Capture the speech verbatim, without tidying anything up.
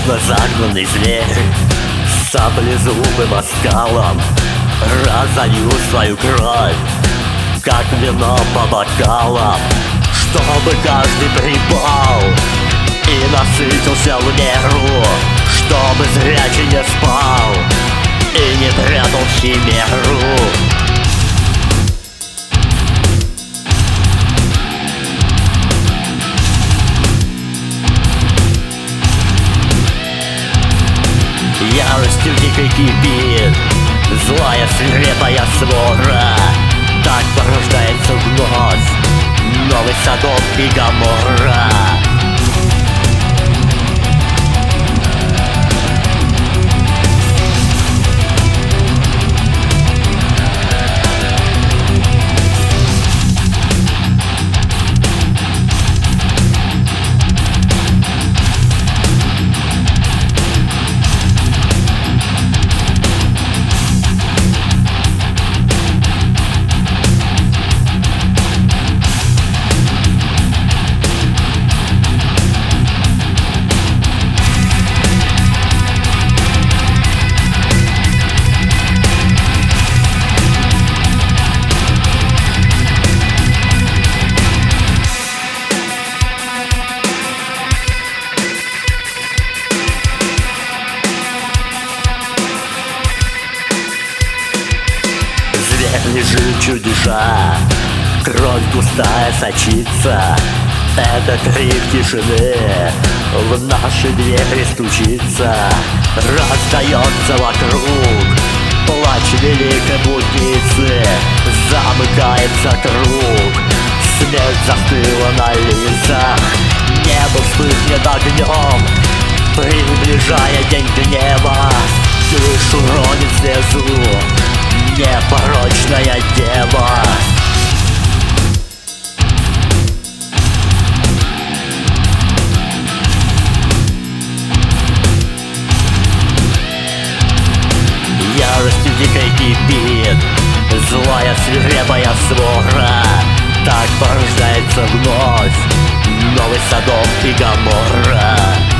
Словно загнанный зверь, саблезубым оскалом разолью свою кровь, как вино по бокалам, чтобы каждый прибал и насытился в меру, чтобы зрячий не спал и не прятал химеру. Яростью дикой кипит злая свирепая свора, так порождается вновь новый Содом и Гоморра. Лежит чудеса, кровь густая сочится, это крик тишины в наши двери стучится. Раздается вокруг плач великой блудницы, замыкается круг, смерть застыла на лицах, небо вспыхнет огнем, приближая день гнева, крышу ронит слезу непорочная дева. Яростью дикой кипит злая свирепая свора, так порождается вновь новый Содом и Гоморра.